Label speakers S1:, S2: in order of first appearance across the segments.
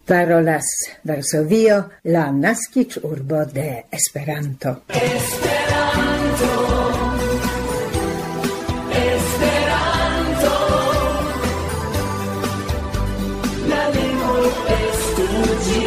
S1: Parolas Varsovio, la naskiĝurbo de Esperanto.
S2: Esperanto, Esperanto, la lingvo estu ĝi,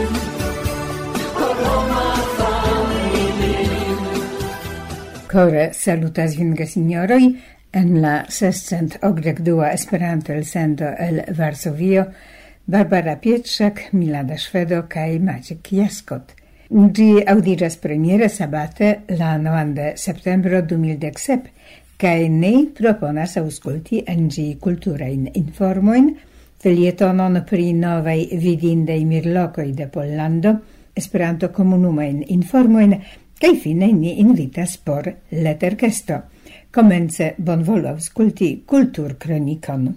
S2: por homa familio.
S1: Kore salutas vin, gesinjoroj, en la 682 Esperanto elsendo el Varsovio, Barbara Pietrzak, Milada Szwedo kaj Maciek Jaskot. Ĝi aŭdiĝas premiere sabate la 9 de septembro 2017 kaj ni proponas aŭskulti en ĝi kulturajn informojn, felietonon pri novaj vidindaj mirlokoj de Pollando, Esperanto-komunumajn informojn kaj fine ni invitas por leterkesto. Komence bonvolu aŭskulti kulturkronikon.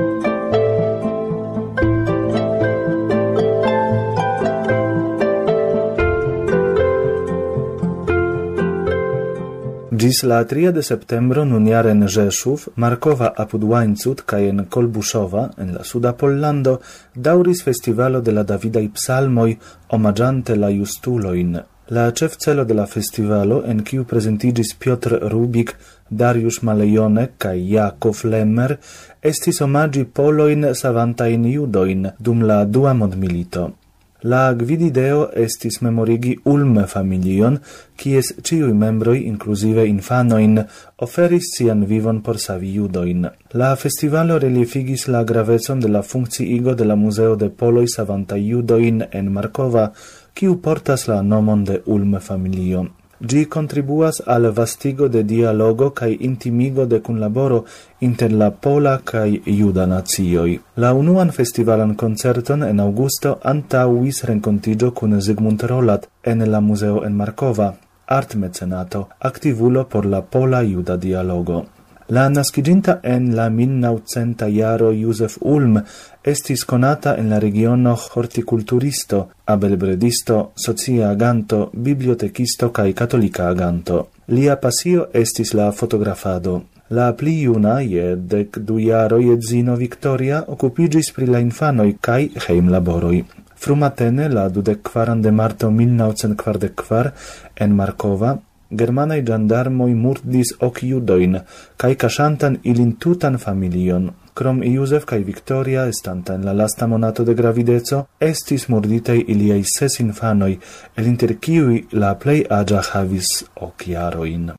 S3: Gis la 3 de septembro nun jare en Rzeszów, Markowa apud Łańcut kaj en Kolbuszowa, en la suda Pollando, dauris festivalo de la Davidaj psalmoj omaĝante la justulojn. La ĉefcelo de la festivalo, en kiu prezentiĝis Piotr Rubik, Dariusz Malejone kaj Jakov Lemmer, estis omaĝi polojn savantajn judojn dum la dua mondmilito. La gvidideo estis memorigi Ulme familion, kies ĉiuj membroj, inkluzive infanoin, oferis sian vivon por savi judojn. La festivalo reliefigis la gravecon de la funkciigo de la Muzeo de Poloj savantaj judojn en Markova, kiu portas la nomon de Ulme familio. Ĝi kontribuas al vastigo de dialogo kaj intimigo de kunlaboro inter la pola kaj juda nacioj. La unuan festivalan koncerton en aŭgusto antaŭis renkontiĝo kun Zygmunt Rolat en la muzeo en Markova, artmecenato, aktivulo por la pola juda dialogo. La naskiĝinta en la 1900 jaro Józef Ulm estis konata en la regiono hortikulturisto, abelbredisto, socia aganto, bibliotekisto kaj katolika aganto. Lia pasio estis la fotografado. La pli juna, je 12 jaroj edzino Victoria, okupiĝis pri la infanoj kaj hejmlaboroj. Frumatene, la 24 de marto 1944, en Markova, germanaj ĝandarmoj murdis ok judojn, kaj kaŝantan ilin tutan familion. Krom Józef kaj Victoria, estanta en la lasta monato de gravideco, estis murditaj iliaj 6 infanoj, el inter kiuj la plej aĝa havis ok jarojn.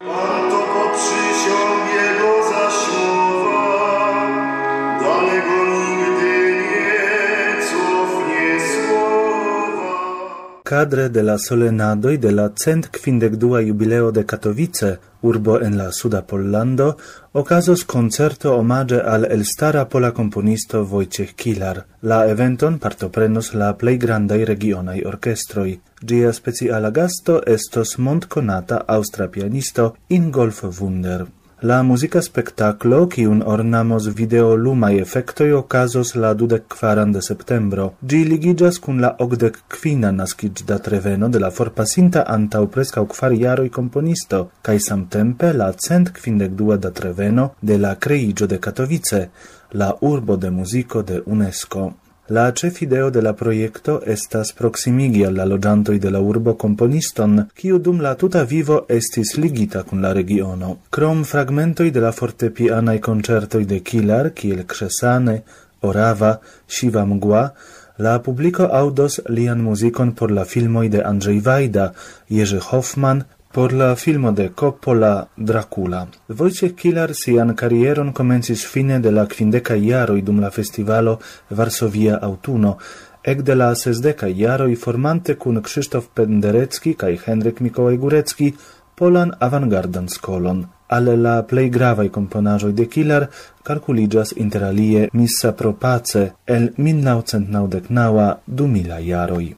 S3: Cadre de la solenadoj de la 152 jubileo de Katowice, urbo en la suda Pollando, okazos koncerto omaĝe al elstara pola komponisto Wojciech Kilar. La eventon partoprenos la plej grandaj regionaj orkestroj. Ĝia speciala gasto estos mondkonata aŭstra pianisto Ingolf Wunder. La muzika spektaklo, kiun ornamos videolumaj efektoj, okazos la 24 de septembro. Ĝi ligiĝas kun la 85. naskiĝdatreveno de la forpasinta antaŭ preskaŭ 4 jaroj komponisto, kaj samtempe la 152. datreveno de la kreiĝo de Katowice, la urbo de muziko de UNESCO. La ĉefideo de la projekto estas proksimigi al la loĝantoj de la urbo komponiston, kiu dum la tuta vivo estis ligita kun la regiono. Krom fragmentoj de la fortepianaj koncertoj de Kilar, kiel Krzesane, Orava, Siwa mgła, la publiko aŭdos lian muzikon por la filmoj de Andrzej Wajda, Jerzy Hoffman, por la filmo de Coppola Dracula. Wojciech Kilar sian karieron komencis fine de la 50 jaroj dum la festivalo Varsovia Aŭtuno, ekde la 60 jaroj formante kun Krzysztof Penderecki kaj Henryk Mikołaj Górecki polan avangardan skolon. Al la plej gravaj komponaĵoj de Kilar kalkuliĝas interalie Missa pro pace el 1999-2000 jaroj.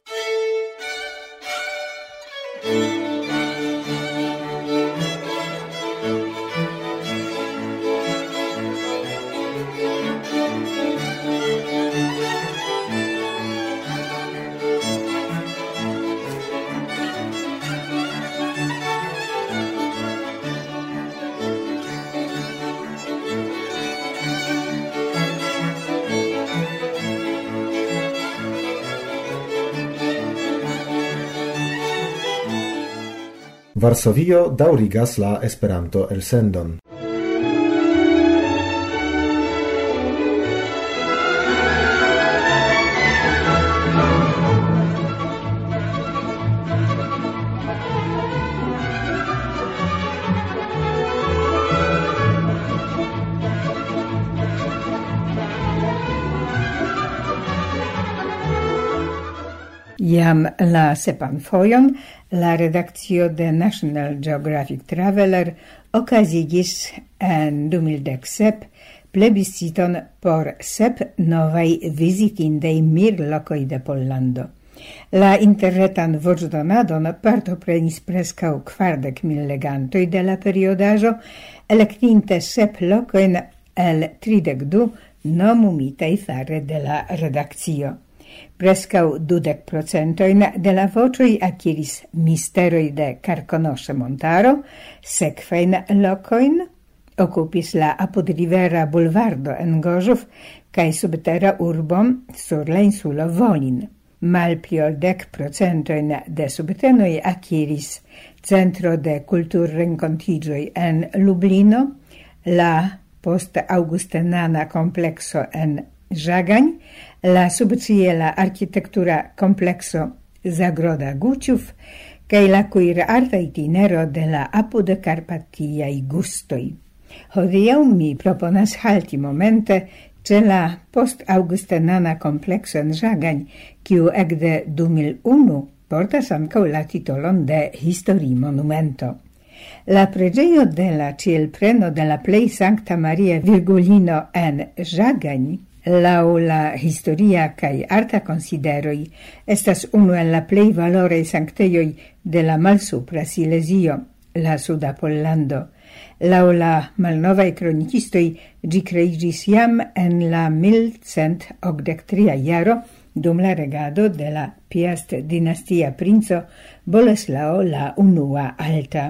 S4: Varsovio daŭrigas la Esperanto-elsendon.
S1: Jam la sepan fojon la redakcio de National Geographic Traveler okazigis en 2017 plebisciton por 7 novaj vizitindej mirlokoj de Pollando. La interretan voĉdonadon partoprenis preskaŭ 40,000 legantoj de la periodaĵo, elektinte 7 lokojn el 32 nomumitaj fare de la redakcio. Prescau 20% de la vocioi acquiris Misteroi de Carconosce Montaro, sekvein locoin, occupis la apudrivera Bulvardo en Gorzów, cae subterra urbon sur la insulo Wolin. Malpli ol 10% de subtenoi acquiris Centro de Kulturrenkontiĝoj en Lublino, la post-augustenana complexo en Żagań, la subciela architektura complexo Zagroda Guciów, cae la queer arta itinero de la apud Carpatiaj gustoi. Hodiaŭ mi proponas halti momente ce la post-augustenana complexo en Żagań, kiu ekde 2001 portas ankaŭ la titolon de Historii Monumento. La preĝejo de la Cielpreno de la Plej Sankta Maria Virgulino en Żagań, laŭ la historia kaj arta konsideroj, estas unu el la plej valoraj sanktejoj de la Malsupra Silezio, la Suda Pollando. Laŭ la malnovaj kronikistoj ĝi kreiĝis jam en la 1183 jaro dum la regado de la Piast-dinastia princo Boleslao la Unua Alta.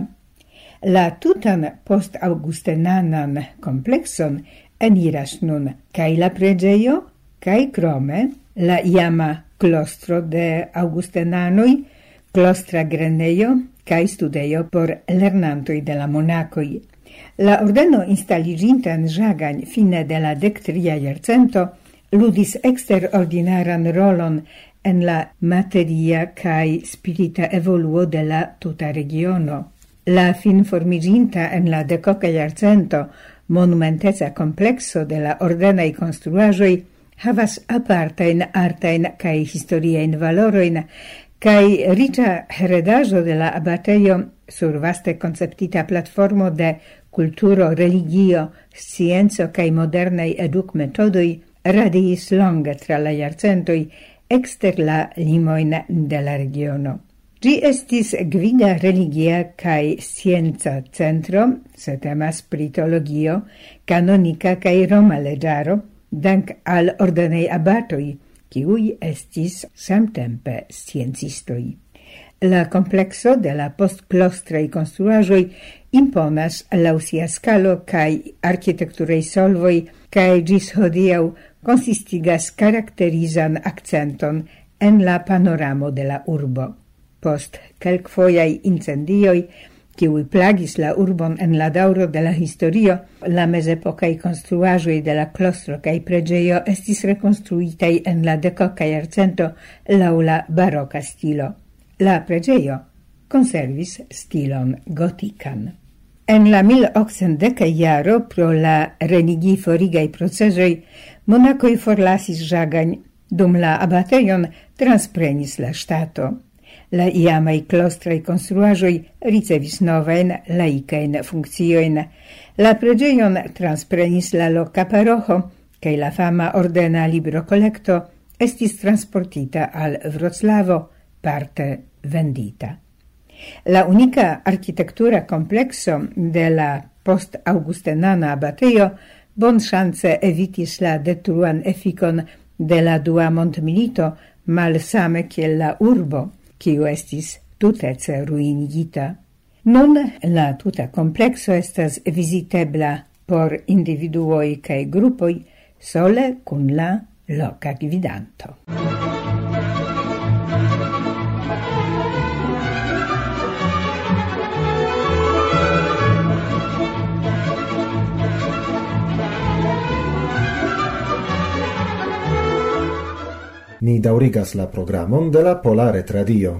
S1: La tutan post-augustenanan komplekson eniras nun kai la preĝejo, kai krome la iama klostro de Augustenanoj, klostra grenejo kai studejo por lernantoj de la monakoj. La ordeno instaliĝinta en Żagań fine de la 13. jarcento ludis eksterordinaran rolon en la materia kai spirita evoluo de la tuta regiono. La finformiĝinta en la 10. jarcento monumenteca complexo de la ordenaj konstruaĵoj havas apartajn artajn kaj historiajn valorojn, kaj riĉa heredaĵo de la abatejo sur vaste konceptita platformo de kulturo, religio, scienco kaj modernaj edukmetodoj radiis longe tra la jarcentoj ekster la limojn de la regiono. Ĝi estis gvida religia kaj scienca centro, se temas pri teologio, kanonika kaj roma leĝaro, dank al ordenej abatoj, kiuj estis samtempe sciencistoj. La complexo de la postklostraj konstruaĵoj imponas laŭ sia skalo kaj arkitekturaj solvoj, kaj ĝis hodiaŭ konsistigas karakterizan akcenton en la panoramo de la urbo. Post kelkfojaj incendioj, kiuj plagis la urbon en la daŭro de la historio, la mezepokaj konstruaĵoj de la klostro kaj preĝejo estis rekonstruitaj en la 10. jarcento laŭ la baroka stilo. La preĝejo konservis stilon gotikan. En la 1810 jaro pro la renigi-forigaj procezoj monakoj forlasis Żagań, dum la abatejon transprenis la ŝtato. La iamaj klostraj konstruaĵoj ricevis novajn laikajn funkciojn. La preĝejon transprenis la loka paroĥo, kaj la fama ordena librokolekto estis transportita al Vroclavo, parte vendita. La unika arkitektura komplekso de la post-augustenana abatejo bonŝance evitis la detruan efikon de la dua mondmilito, malsame kiel la urbo, kiu estis tutece ruinigita. Nun la tuta komplekso estas vizitebla por individuoj kaj grupoj sole kun la loka gvidanto.
S4: ni daŭrigas la programon de la Pola Retradio.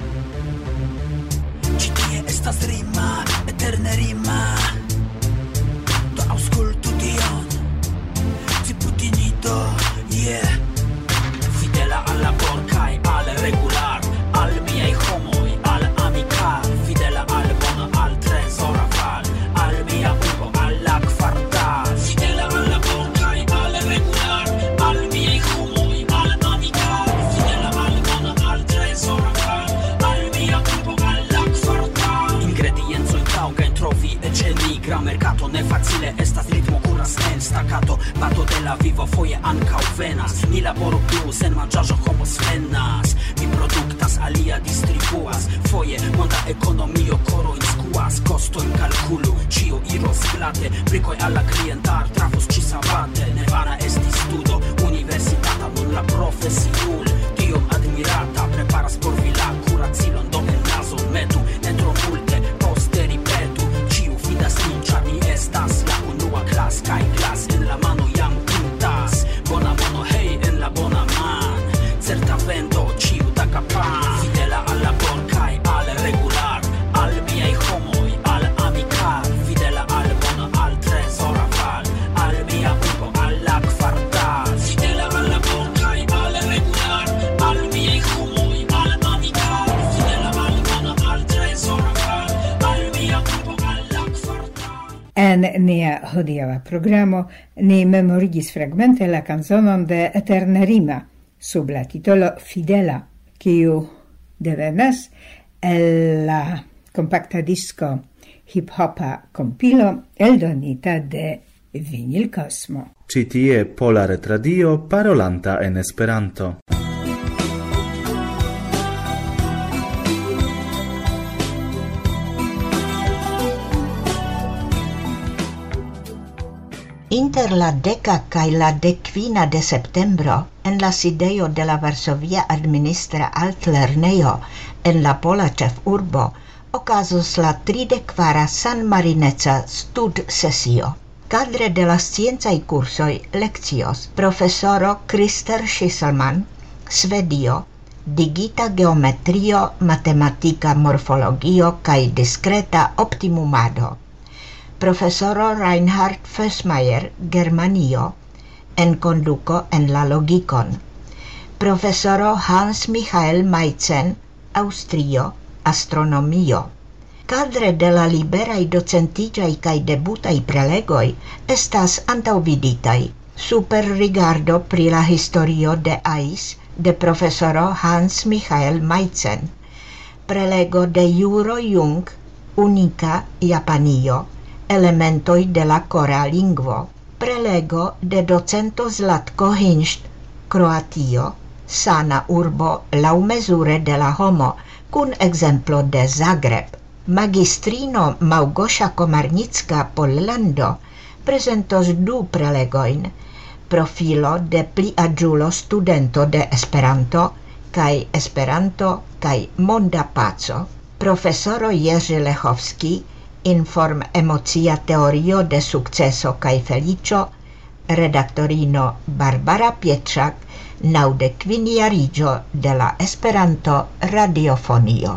S5: Ĉi tie estas rima, eterne rima. Do aŭskultu tion. Ciputinito, yeah. Fidela al labor kaj al regular, al miaj homoj, al amikal, fidela al bono, al trezora val, al mia urbo, al la kvartal. Fidela al labor kaj al regular, al miaj homoj, al amikal, fidela al bono, al trezora val, al mia urbo, al la kvartal. Ingrediencoj taŭgaj trovi eĉ enigra merkato, ne facile estas ritmo kuras en staccato, bato de la vivo foje ankaŭ venas, ni laboru plu sen manĝaĵo homo svenas, mi produktas alia distribuas, foje monda ekonomio korojn skuas, kostojn kalkulu, ĉio iros glate, brikoj al la klientar trafos ĉi-sabate, ne vana estis studo universitata, nun la profesiul tiom admirata preparas por vi la kuracilon, do en nazon metu, ne tro multe, poste ripetu, ĉiu fidas nin, ĉar ni estas la unua klas, kaj klas en la mano jam pintas, bona mono hej en la bona man, certa vento ĉiu taka pan, fidela al labor kaj al regular, al miaj homoj, al amikal, fidela al bono, al trezora val, al mia urbo, al la kvartal, fidela al labor kaj al regular, al miaj homoj, al amikal, fidela al bono, al trezora val, al mia urbo, al la kvartal.
S1: En nia hodiaŭa programo ni memorigis fragmente la canzonon de Eterne Rima sub la titolo Fidela, kiu devenas el la compacta disco hip-hopa compilo eldonita de Vinyl Cosmo.
S3: Ĉi tie Pola Retradio parolanta en Esperanto.
S6: Inter la 10 kaj la 15 de septembro en la sidejo de la Varsovia Administra Altlernejo en la pola ĉefurbo okazos la 34. Sanmarineca stud-sesio. Kadre de la sciencaj kursoj lekcios profesoro Christer Schisselman, Svedio, digita geometrio, matematika morfologio kaj diskreta optimumado. Profesoro Reinhard Fössmeier, Germanio, en conduco en la logikon. Profesoro Hans Michael Meitzen, Austrio, astronomio. Kadre de la liberaj docentiĝaj kaj debutaj prelegoj estas antaŭviditaj super rigardo pri la historio de Ais de profesoro Hans Michael Meitzen, prelego de Juro Jung, unika Japanio, elementoj de la kora lingvo, prelego de docento Zlatko Hinst, Kroatio, sana urbo laŭmezure de la homo, kun ekzemplo de Zagreb. Magistrino Małgosia Komarnicka, Pollando, prezentos 2 prelegojn, profilo de pli aĝulo studento de Esperanto kaj monda paco. Profesoro Jerzy Lechowski, Inform emocia teorio de sukceso kaj feliĉo, redaktorino Barbara Pietrzak, 90-jariĝo de la Esperanto radiofonio.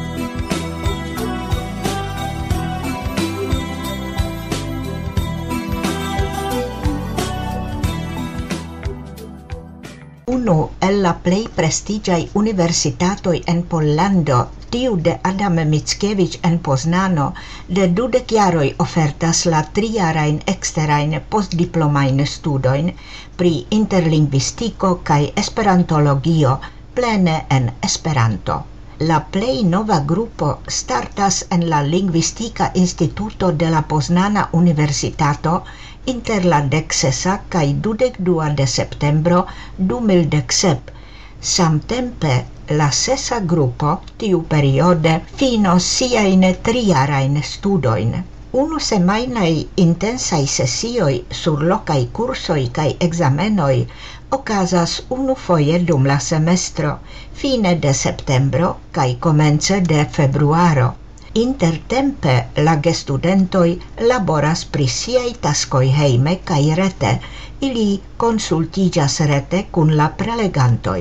S6: Unu el la plej prestiĝaj universitatoj en Pollando, tiu de Adam Mickiewicz en Poznano, de 20 jaroj ofertas la 3-jarajn eksterajn postdiplomajn studojn pri interlingvistiko kaj esperantologio plene en Esperanto. La plej nova grupo startas en la Lingvistika Instituto de la Poznana Universitato inter la 16 kaj 22 de septembro 2017. Samtempe la 6 grupo tiu periode finos siajn 3-jarajn studojn. Unu semajnaj intensaj sesioj sur lokaj kursoj kaj ekzamenoj okazas unufoje dum la semestro, fine de septembro kaj komence de februaro. Intertempe la gestudentoj laboras pri siaj taskoj hejme kaj rete, ili konsultiĝas rete kun la prelegantoj.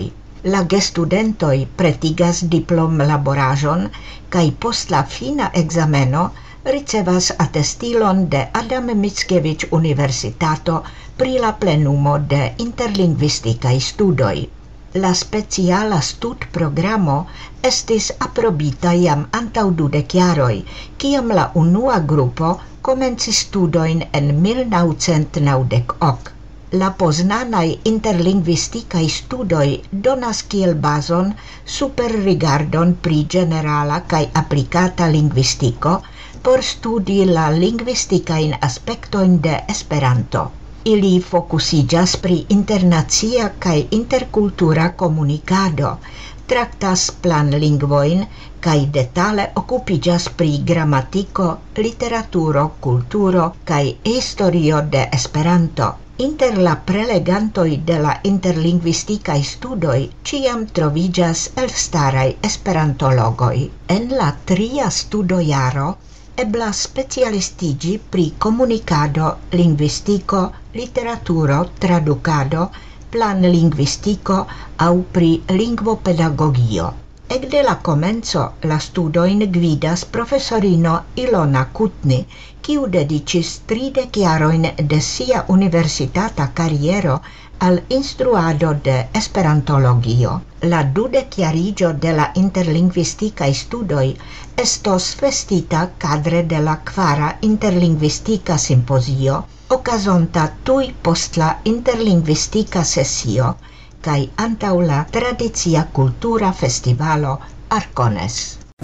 S6: La gestudentoi pretigas diplom laborajon kai post la fina exameno ricevas attestilon de Adam Mickiewicz Universitato pri la plenumo de interlingvisticae studoi. La speciala studprogramo estis aprobita jam antau 20 jaroj, kiam la unua grupo komencis studoin en 1998. La poznanaj interlingvisticae studoi donas kiel bazon superrigardon pri generala kaj aplikata lingvistiko por studi la lingvisticain aspektojn de Esperanto. Ili fokusiĝas pri internacia kaj interkultura komunikado, traktas planlingvojn kaj detale okupiĝas pri gramatiko, literaturo, kulturo kaj historio de Esperanto. Inter la prelegantoj de la interlingvisticae studoj ĉiam troviĝas elstaraj esperantologoj. En la 3. studojaro eblas specialistiĝi pri komunikado, lingvistiko, literaturo, tradukado, planlingvistiko aŭ pri lingvopedagogio. Ekde la komenco la studojn gvidas profesorino Ilona Kutni, kiu dediĉis 30 jarojn de sia universitata kariero al instruado de esperantologio. La 20-jariĝo de la interlingvisticae studoj estos festita kadre de la 4. interlingvistika simpozio, okazonta tuj post la interlingvistika sesio kaj antaŭ la tradicia kultura festivalo Arcones.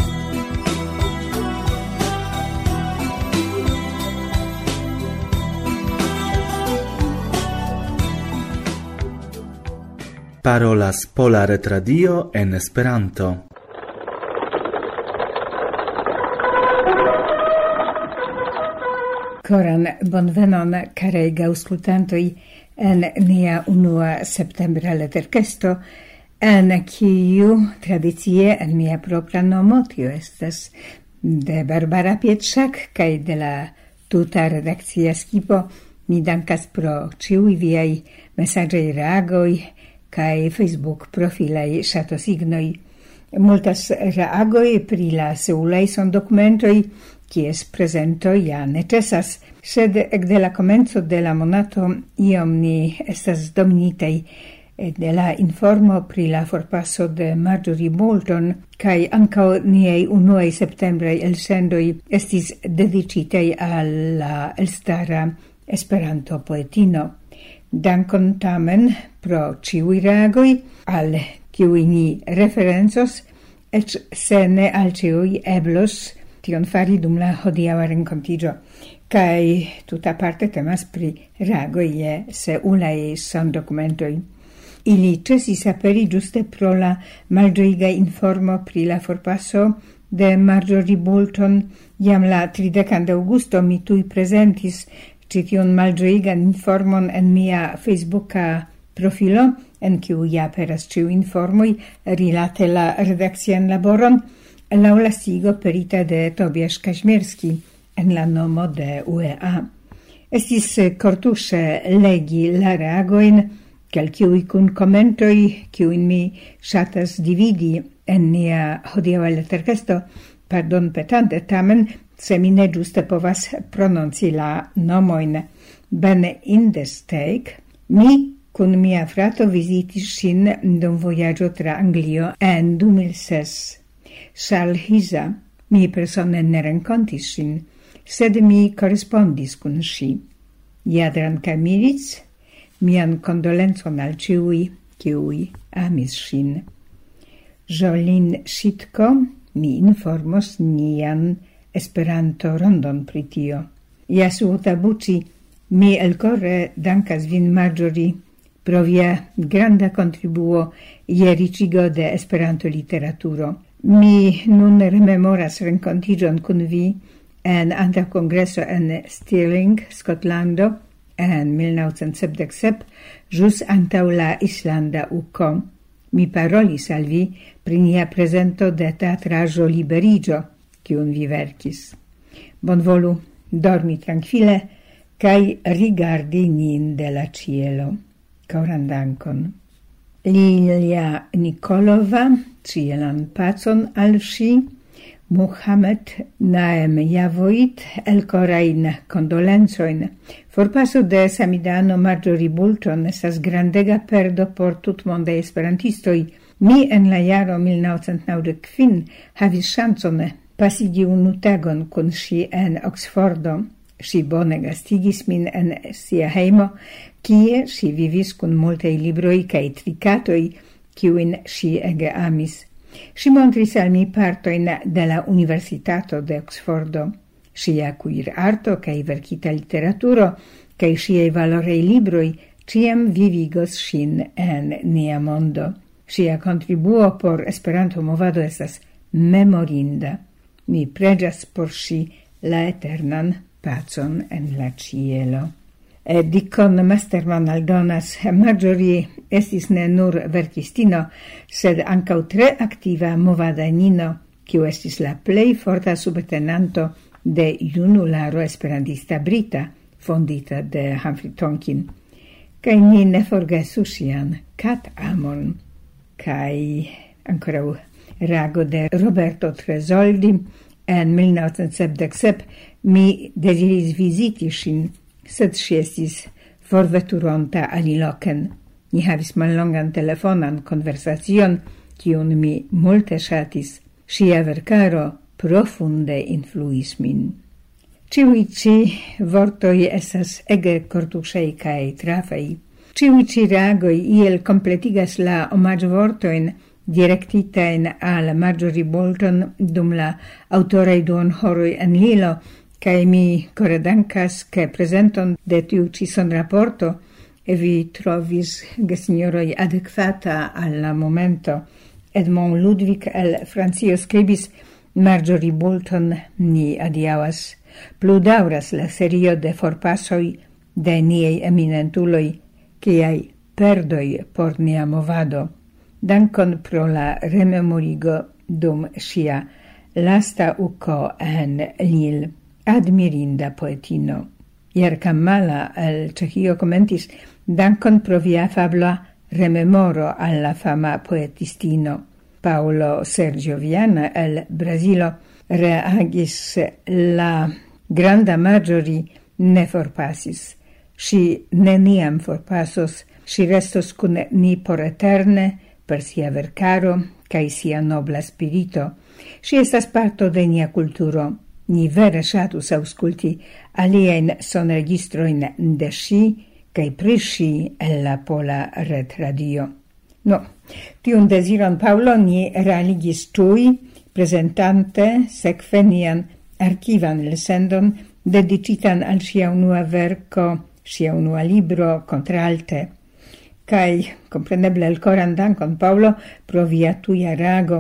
S3: Parolas Pola Retradio en Esperanto.
S1: Koran bonvenon, carei gaŭskultantoj, en nia 1. septembra leterkesto, en kiu tradicie en mia propra nomo, tio estas de Barbara Pietrzak kaj de la tuta redakcia skipo, mi dankas pro ĉiuj viaj mesaĝaj reagoj kaj Facebook profilaj ŝatosignoj. Multas reagoj pri la seulaj sondokumentoj, kies prezento ja necesas, sed ekde la komenco de la monato iom ni estas dominitaj de la informo pri la forpaso de Marjorie Boulton kaj ankaŭ niaj 1. septembraj elsendoj estis dediĉitaj al la elstara Esperanto-poetino. Dankon tamen pro ĉiuj reagoj, al kiuj ni referencos, eĉ se ne al ĉiuj eblos tion fari dum la hodiaŭa renkontiĝo. Kaj tutaparte temas pri reagoj je seulaj sondokumentoj. Ili ĉesis aperi ĝuste pro la malĝojiga informo pri la forpaso de Marjorie Boulton. Jam la 30 de aŭgusto mi tuj prezentis ĉi tiun malĝojigan informon en mia Facebooka profilo, en kiu ja aperas ĉiuj informoj rilate la redakcian laboron, laŭ la stigo perita de Tobiasz Kaźmierski en la nomo de UEA. Estis kortuŝe legi la reagojn, kelkaj kun komentoj, kiujn mi ŝatas dividi en nia hodiaŭa leterkesto, pardonpetante tamen, se mi ne ĝuste povas prononci la nomojn. Ben Indesteg, mi kun mia frato vizitis ŝin dum vojaĝo tra Anglio en 2006. Charles Hiza, mi persone ne renkontis ŝin, sed mi korespondis kun ŝi. Jadran Kamiric, mian kondolencon al ĉiuj, kiuj amis ŝin. Jolin Sitko, mi informos nian Esperanto rondon pri tio. Yasu Tabucci, mi elkore dankas vin, Marjorie, pro via granda contribuo je riĉigo de Esperanto literaturo. Mi nun rememoras renkontiĝon kun vi en antaŭkongreso en Stirling, Skotlando, en 1977, ĵus antaŭ la Islanda uko. Mi parolis al vi pri nia prezento de teatraĵo Liberiĝo, kiun vi verkis. Bonvolu dormi trankvile kaj rigardi nin de la ĉielo. Koran dankon. Lilia Nikolova, cielan pacon al si, Muhammad Naem Javoit, elkorajn kondolencoin. Forpaso de Samidano Marjorie Boulton estas grandega perdo por tutmonde esperantistoi. Mi en la jaro 1995 havis ŝancon pasigi unu tagon kun si en Oxfordo. Si bone gastigis min en sia hejmo, kie si vivis kun multaj libroj kaj trikatoj, kiujn si ege amis. Si montris al mi partojn de la Universitato de Oxfordo. Sia kuirarto kaj verkita literaturo kaj siaj valoraj libroj ĉiam vivigos ŝin en nia mondo. Sia contribuo por Esperanto-movado estas memorinda. Mi preĝas por si la eternan pacon en la cielo. Dicon Masterman aldonas, Marjorie estis ne nur verkistino, sed ankaŭ tre aktiva movadanino, kiu estis la plej forta subtenanto de Junularo Esperantista Brita, fondita de Humphrey Tonkin. Kaj ni ne forgesu sian kat-amon, kaj ankoraŭ rago de Roberto Tresoldi. En 1977 mi deziris viziti ŝin, sed ŝi estis forveturonta aliloken. Ni havis mallongan telefonan konversacion, kiun mi multe ŝatis. Ŝia verkaro profunde influis min. Ĉiuj ĉi vortoj estas ege kortuŝaj kaj trafaj. Ĉiuj ĉi reagoj iel kompletigas la omaĝvortojn direktitain al Marjorie Boulton dum la autoraj duonhoroj en Lilo, kaj mi kore dankas, ke prezenton de tiu ĉi sonraporto vi trovis, gesinjoroj, adekvata al la momento. Edmond Ludwig el Francio skribis: Marjorie Boulton ni adiaŭas. Plu daŭras la serio de forpasoj de niaj eminentuloj, kiaj perdoj por nia movado. Dankon pro la rememorigo dum ŝia lasta uko en Lille. Admirinda poetino. Jerkamala el Ĉeĥio komentis: dankon pro via afabla rememoro al la fama poetistino. Paolo Sergio Viana el Brazilo reagis: la granda Marjorie ne forpasis. Ŝi neniam forpasos, ŝi restos kun ni por eterne, per sia verkaro kaj sia nobla spirito. Ŝi estas parto de nia kulturo. Ni vere ŝatus aŭskulti aliajn sonregistrojn de ŝi kaj pri ŝi el la Pola Retradio. Tiun deziron, Paŭlo, ni realigis tuj, prezentante sekve nian arkivan elsendon dediĉitan al ŝia unua verko, ŝia unua libro Kontralte. Kaj kompreneble elkoran dankon, Paŭlo, pro via tuja reago,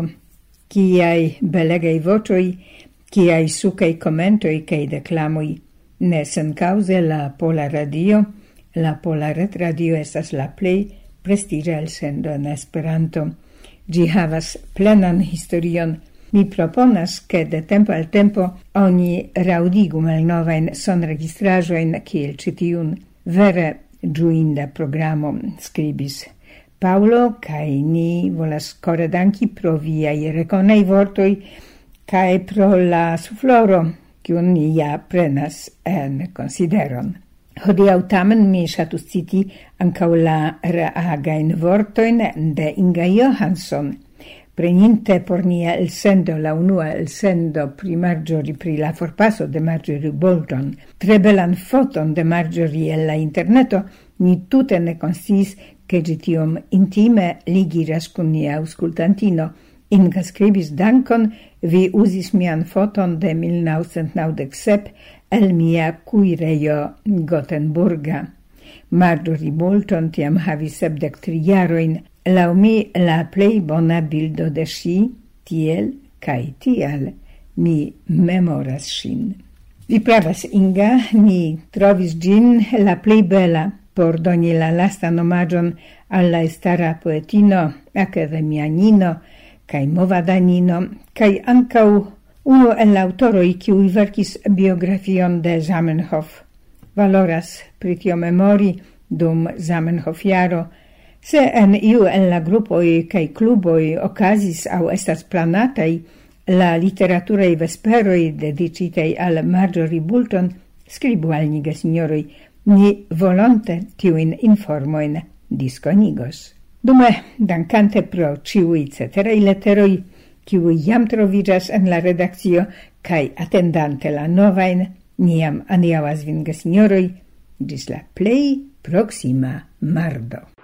S1: kiaj belegaj voĉoj, kiaj sukaj komentoj kaj deklamoj. Ne senkaŭze la Pola Radio, la Pola Retradio estas la plej prestiĝa elsendo en Esperanto. Ĝi havas plenan historion. Mi proponas, ke de tempo al tempo oni raŭdigu malnovajn sonregistraĵojn kiel ĉi tiun. Vere ĝuinda programo, skribis Paŭlo, kaj ni volas kore danki pro viaj rekonaj vortoj kaj pro la sufloro, kiun ni ja prenas en konsideron. Hodiaŭ tamen mi ŝatus citi ankaŭ la reagajn vortojn de Inga Johansson, preninte por nia elsendo, la unua elsendo pri Marjorie, pri la forpaso de Marjorie Boulton, tre belan foton de Marjorie en la interneto, ni tute ne konsciis ke ĝi tiom intime ligiras kun nia aŭskultantino. Inga skribis: dankon, vi uzis mian foton de 1997 el mia kuirejo Gotenburga. Marjorie Boulton tiam havis 73 jarojn. Laŭ mi la plej bona bildo de ŝi, tiel kaj tial mi memoras ŝin. Vi pravas, Inga, ni trovis ĝin la plej bela por doni la lastan omaĝon al la estara poetino, akademianino kaj movadanino, kaj ankaŭ unu el la aŭtoroj kiuj verkis biografion de Zamenhof. Valoras pri tio memori dum Zamenhof-jaro, Se en iu en la grupoi cae cluboi okazis au estas planatai la literaturei vesperoi dedicitei al Marjorie Boulton, scribu al ni, gesignoroi, ni volonte tiuin informoin disconigos. Dume, dankante pro ciui ceterei letteroi, kiui jam trovigas en la redakcio, kai attendante la novain, niam aniauas vin, gesignoroi, gis la plei proxima mardo.